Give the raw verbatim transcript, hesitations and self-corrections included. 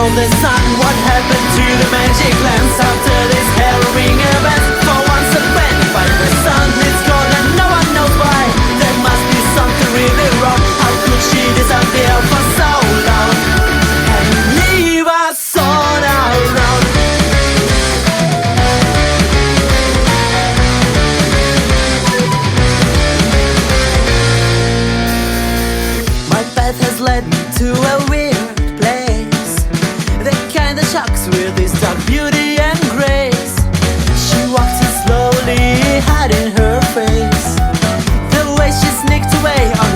the sun. What happened to the magic lamps after this harrowing event? For once a friend, but the sun is gone and no one knows why. There must be something really wrong. How could she disappear for so long and leave us all alone? My path has led me to a weird place, the kind that shocks with its dark beauty and grace. She walks so slowly, hiding her face, the way she sneaked away on